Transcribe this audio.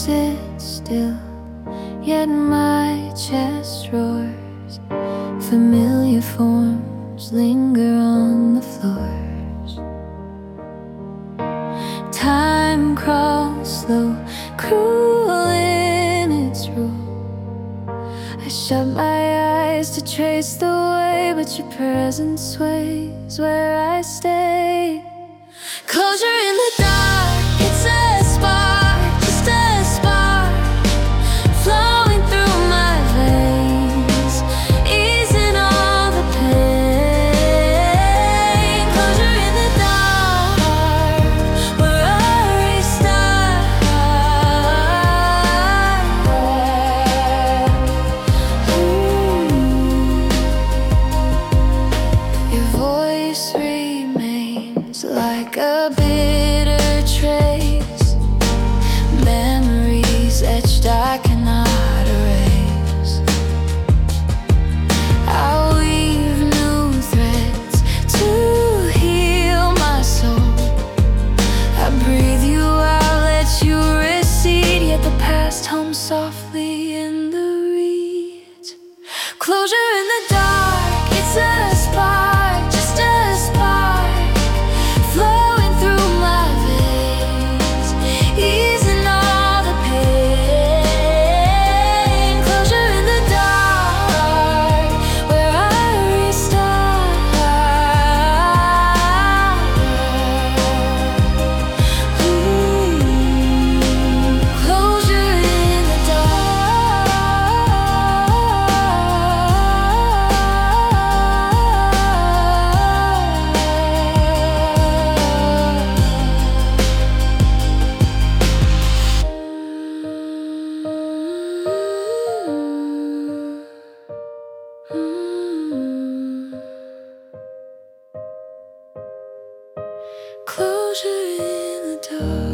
sit still, yet my chest roars. Familiar forms linger on the floors. Time crawls slow, cruel in its rule. I shut my eyes to trace the way, but your presence sways where I stay. Closure in the dark, it's a spark, just a spark, flowing through my veins, easing all the pain. Closure in the dark, where I restart. Your voice remains like a bitter trace, memories etched I cannot erase. I weave new threads to heal my soul. I breathe you out, let you recede, yet the past hums softly in the reeds. Closure in the dark, it's a spark, just a spark, flowing through my veins, easing all the pain. Closure in the dark, where I restart. Closure in the Closure in the dark.